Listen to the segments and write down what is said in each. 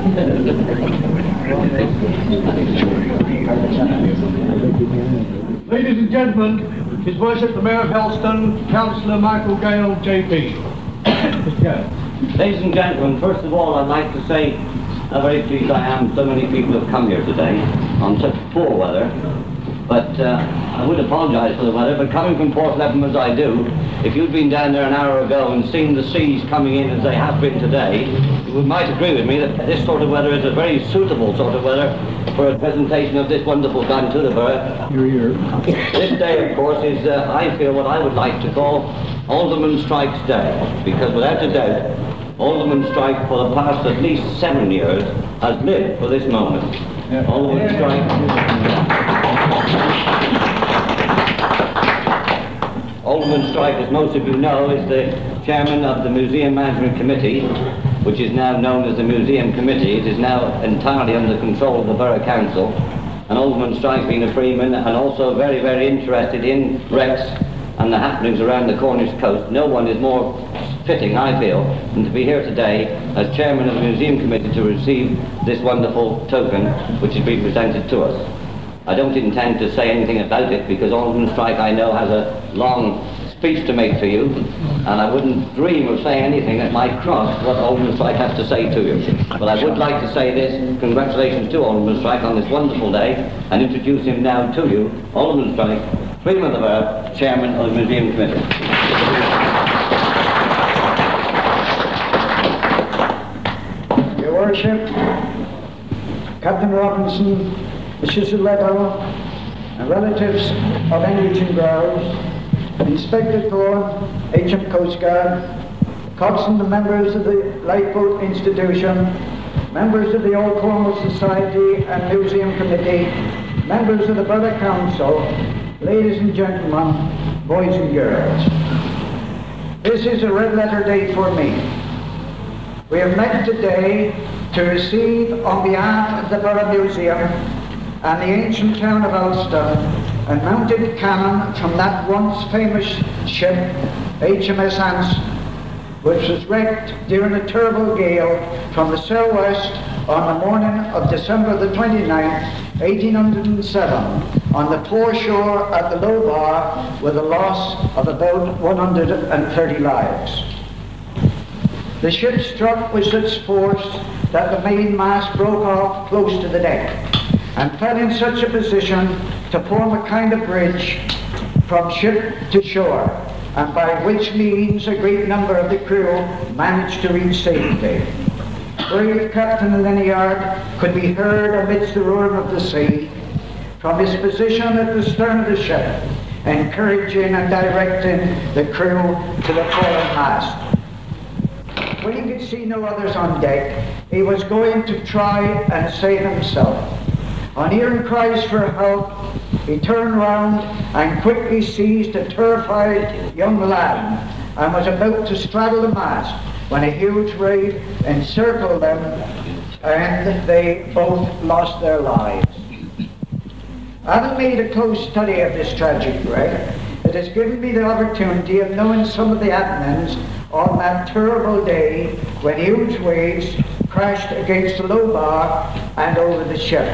Ladies and gentlemen, His Worship the Mayor of Helston, Councillor Michael Gale, JP. Mr. Gale. Ladies and gentlemen, first of all I'd like to say how very pleased I am so many people have come here today on such poor weather. But I would apologise for the weather, but coming from Port Leatham as I do, if you'd been down there an hour ago and seen the seas coming in as they have been today, you might agree with me that this sort of weather is a very suitable sort of weather for a presentation of this wonderful Glantullabur. This day, of course, is, I feel, what I would like to call Alderman Strike's Day, because without a doubt, Alderman Strike for the past at least 7 years has lived for this moment. Yeah. Alderman Strike... Alderman Strike, as most of you know, is the chairman of the Museum Management Committee, which is now known as the Museum Committee. It is now entirely under control of the Borough Council. And Alderman Strike being a Freeman and also very, very interested in wrecks and the happenings around the Cornish coast, no one is more fitting, I feel, than to be here today as chairman of the Museum Committee to receive this wonderful token which has been presented to us. I don't intend to say anything about it because Alderman Strike, I know, has a long speech to make to you, and I wouldn't dream of saying anything that might cross what Alderman Strike has to say to you. But I would like to say this: congratulations to Alderman Strike on this wonderful day, and introduce him now to you, Alderman Strike, Freeman of the Borough, Chairman of the Museum Committee. Your Worship, Captain Robinson, Mrs. Leto, and relatives of Engleton Groves, Inspector Thorne, HM Coast Guard, Coxswain, the members of the Lifeboat Institution, members of the Old Cornwall Society and Museum Committee, members of the Borough Council, ladies and gentlemen, boys and girls. This is a red letter day for me. We have met today to receive, on behalf of the Borough Museum and the ancient town of Ulster, a mounted cannon from that once famous ship, HMS Anson, which was wrecked during a terrible gale from the southwest on the morning of December the 29th, 1807, on the foreshore at the Low Bar, with a loss of about 130 lives. The ship struck with such force that the main mast broke off close to the deck and fell in such a position to form a kind of bridge from ship to shore, and by which means a great number of the crew managed to reach safety. Brave Captain Linyard could be heard amidst the roar of the sea from his position at the stern of the ship, encouraging and directing the crew to the forward mast. When he could see no others on deck, he was going to try and save himself. On hearing cries for help, he turned round and quickly seized a terrified young lad and was about to straddle the mast when a huge wave encircled them and they both lost their lives. Having made a close study of this tragic wreck, it has given me the opportunity of knowing some of the happenings on that terrible day when huge waves crashed against the Low Bar and over the ship.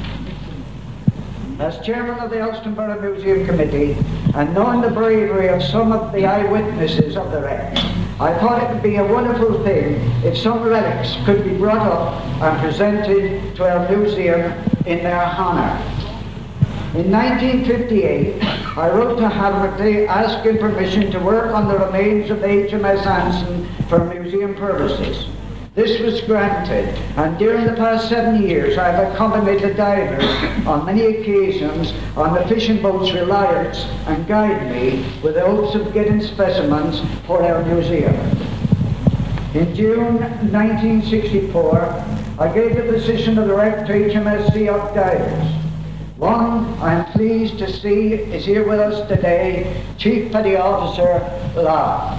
As chairman of the Ulster Borough Museum Committee, and knowing the bravery of some of the eyewitnesses of the wreck, I thought it would be a wonderful thing if some relics could be brought up and presented to our museum in their honour. In 1958, I wrote to Hammersley asking permission to work on the remains of the HMS Anson for museum purposes. This was granted, and during the past 7 years I have accompanied the divers on many occasions on the fishing boat's Reliance and guided me with the hopes of getting specimens for our museum. In June 1964, I gave the position of the wreck to HMS Sea Up Divers. One I am pleased to see is here with us today, Chief Petty Officer Law.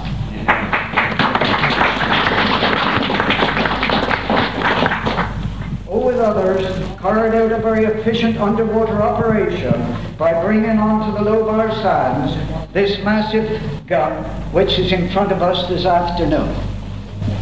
With others, carried out a very efficient underwater operation by bringing onto the Low Bar sands this massive gun which is in front of us this afternoon.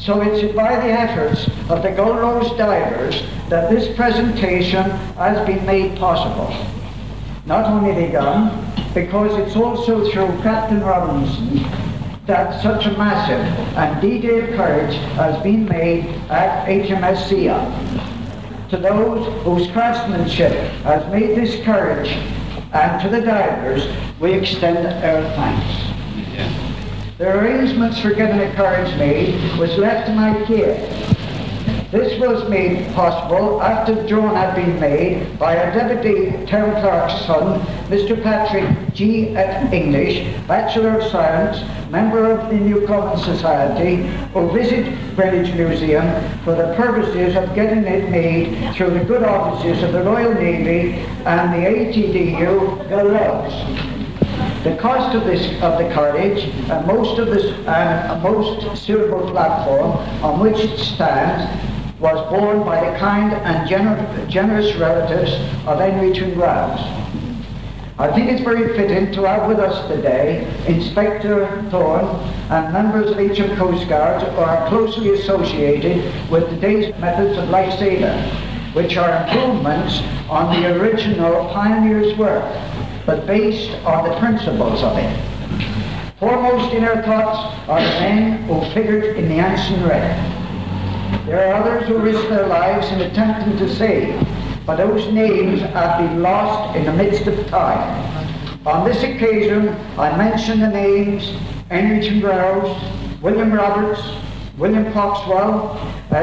So it's by the efforts of the Gold Rose divers that this presentation has been made possible. Not only begun, because it's also through Captain Robinson that such a massive and detailed courage has been made at HMS Sia. To those whose craftsmanship has made this courage, and to the divers, we extend our thanks. The arrangements for getting a courage made was left to my care. This was made possible after the drawing had been made by our Deputy Town Clerk's son, Mr. Patrick G. F. English, Bachelor of Science, member of the New Common Society, who visited Greenwich Museum for the purposes of getting it made through the good offices of the Royal Navy and the ATDU Gallows. The cost of the carriage and a most suitable platform on which it stands was borne by the kind and generous relatives of Henry Grouse. I think it's very fitting to have with us today Inspector Thorne and members of HM Coast Guards who are closely associated with today's methods of lifesaving, which are improvements on the original pioneer's work, but based on the principles of it. Foremost in our thoughts are the men who figured in the Anson wreck. There are others who risked their lives in attempting to save, but those names have been lost in the midst of time. On this occasion, I mention the names Henry Grouse, William Roberts, William Foxwell,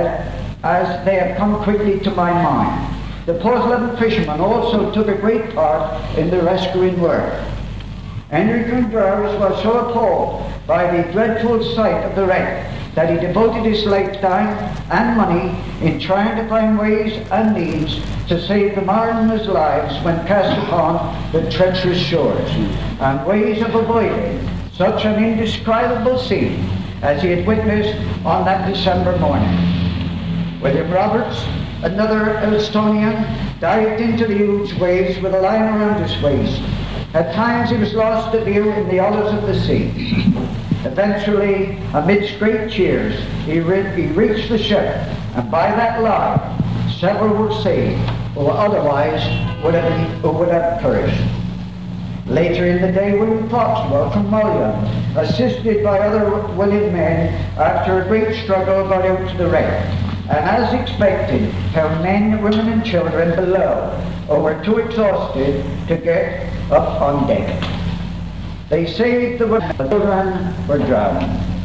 as they have come quickly to my mind. The Portland fishermen also took a great part in the rescuing work. Henry Grouse was so appalled by the dreadful sight of the wreck that he devoted his lifetime and money in trying to find ways and means to save the mariners' lives when cast upon the treacherous shores, and ways of avoiding such an indescribable scene as he had witnessed on that December morning. William Roberts, another Elstonian, dived into the huge waves with a line around his waist. At times he was lost to view in the hollows of the sea. Eventually, amidst great cheers, he reached the ship, and by that line, several were saved, who otherwise would have perished. Later in the day, William Foxwell from Mullion, assisted by other willing men, after a great struggle got out to the wreck, and as expected, found men, women and children below, who were too exhausted to get up on deck. They saved the women, the children were drowned.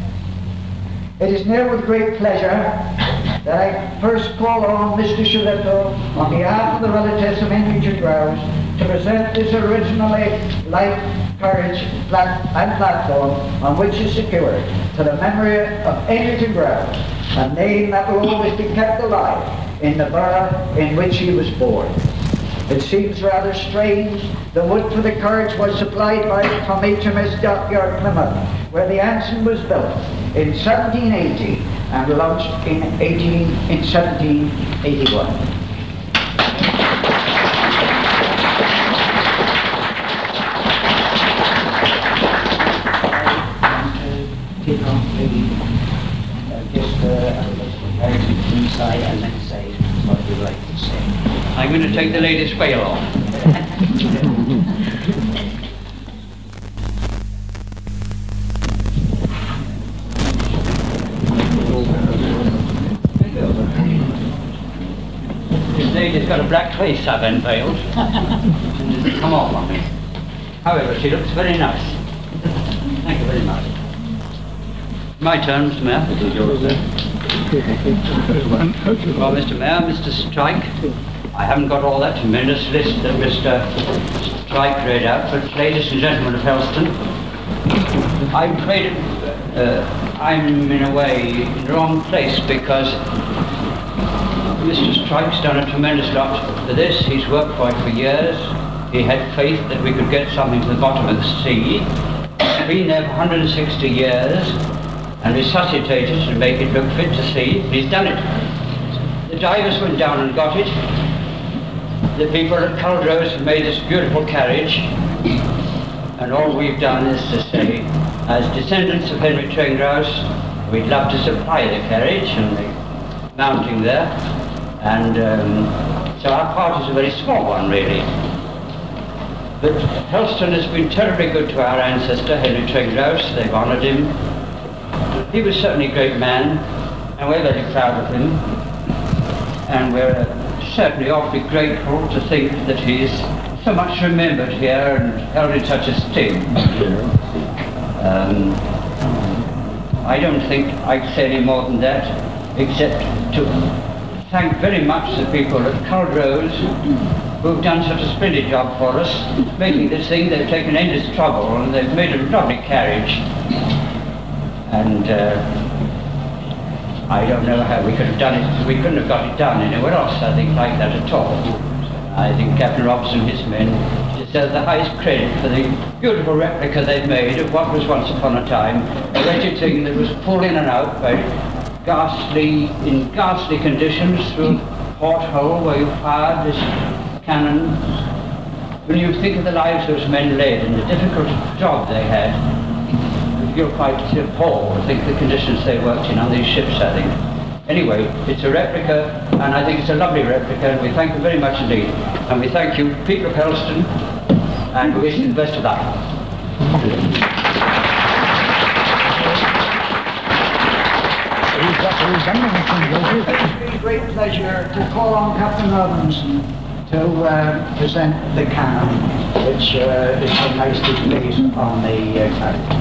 It is now with great pleasure that I first call on Mr. Shillito, on behalf of the relatives of Henry Grouse, to present this originally life, courage, platform on which is secured to the memory of Henry Grouse, a name that will always be kept alive in the borough in which he was born. It seems rather strange. The wood for the courage was supplied from HMS Dockyard, Plymouth, where the Anson was built in 1780 and launched in 1781. Inside and then say what you'd like to say. I'm going to take the latest whale off. This lady's got a black face, Savin veils, and it doesn't come off on me. However, she looks very nice. Thank you very much. My turn, Mr. Mayor. It is yours, sir. Well, Mr. Mayor, Mr. Strike, I haven't got all that tremendous list that Mr. Strike read out, but ladies and gentlemen of Helston, I'm afraid I'm in a way in the wrong place because Mr. Strike's done a tremendous lot for this. He's worked for it for years. He had faith that we could get something to the bottom of the sea. Been there for 160 years. And resuscitated to make it look fit to sea. He's done it. The divers went down and got it. The people at Culdrose have made this beautiful carriage. And all we've done is to say, as descendants of Henry Grouse, we'd love to supply the carriage and the mounting there. And so our part is a very small one, really. But Helston has been terribly good to our ancestor, Henry Tringrouse. They've honoured him. He was certainly a great man, and we're very proud of him. And we're certainly awfully grateful to think that he's so much remembered here and held in such esteem. I don't think I can say any more than that, except to thank very much the people at Culdrose who've done such a splendid job for us, making this thing. They've taken endless trouble and they've made a lovely carriage. And I don't know how we could have done it. We couldn't have got it done anywhere else, I think, like that at all. I think Captain Robson and his men deserve the highest credit for the beautiful replica they've made of what was once upon a time a wretched thing that was pulled in and out by in ghastly conditions through a porthole where you fired this cannon. When you think of the lives those men led and the difficult job they had, you're quite appalled to think the conditions they worked in on these ships, I think. Anyway, it's a replica, and I think it's a lovely replica, and we thank you very much indeed. And we thank you, people of Helston, and we wish you the best of luck. It's a great pleasure to call on Captain Robinson to present the cannon, which is so nicely placed on the carriage.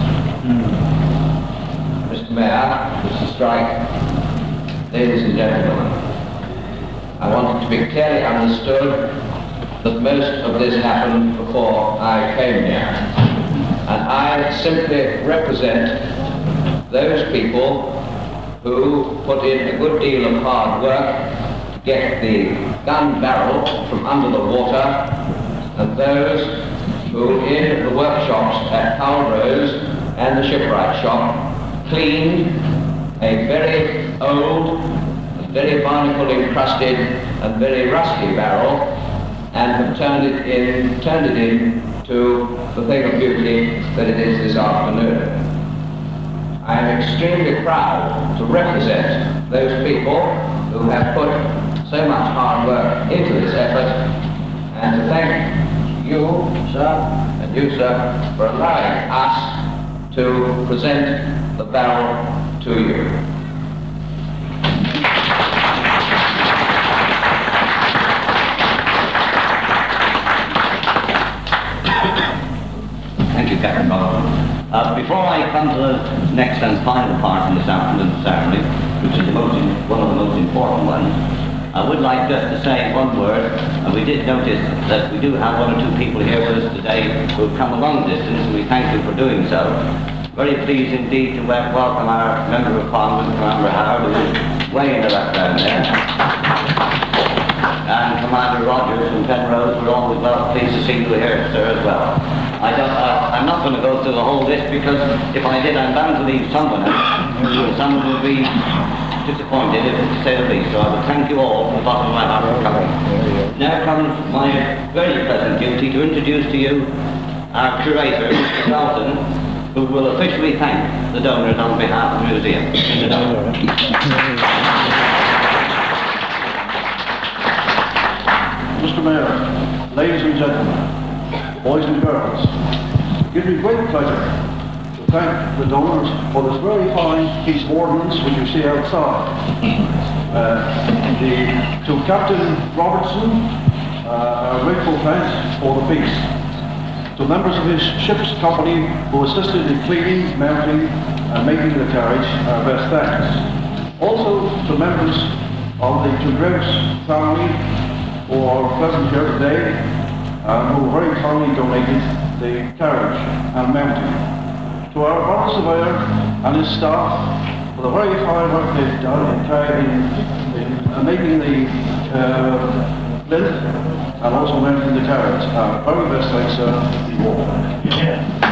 Mr. Mayor, Mr. Strike, ladies and gentlemen, I want it to be clearly understood that most of this happened before I came here. And I simply represent those people who put in a good deal of hard work to get the gun barrel from under the water, and those who in the workshops at Culdrose and the shipwright shop cleaned a very old, very barnacle encrusted and very rusty barrel and have turned it into the thing of beauty that it is this afternoon. I am extremely proud to represent those people who have put so much hard work into this effort, and to thank you, sir, and you, sir, for allowing us to present the barrel to you. Thank you, Captain Robinson. Before I come to the next and final part in this afternoon ceremony, which is one of the most important ones, I would like just to say one word. We did notice that we do have one or two people here with us today who have come a long distance, and we thank you for doing so. Very pleased indeed to welcome our Member of Parliament, Commander Howard, who is way in the background there. And Commander Rogers from Penrose, we're always well pleased to see you here, sir, as well. I'm not going to go through the whole list, because if I did, I'm bound to leave someone out. Someone will be disappointed, to say the least. So I would thank you all from the bottom of my heart for coming. Now comes my very pleasant duty to introduce to you our curator, Mr. Dalton, who will officially thank the donors on behalf of the museum. Mr. Dalton. Mr. Mayor, ladies and gentlemen, boys and girls, it gives me great pleasure to thank the donors for this very fine piece of ordnance which you see outside. To Captain Robertson, a grateful thanks for the piece. To members of his ship's company who assisted in cleaning, mounting and making the carriage, our best thanks. Also to members of the Tringrouse family who are present here today and who very kindly donated the carriage and mounting. To our brother surveyor and his staff for the very fine work they've done in making the plinth and also mounting the carriage. Very best thanks, sir, to you all.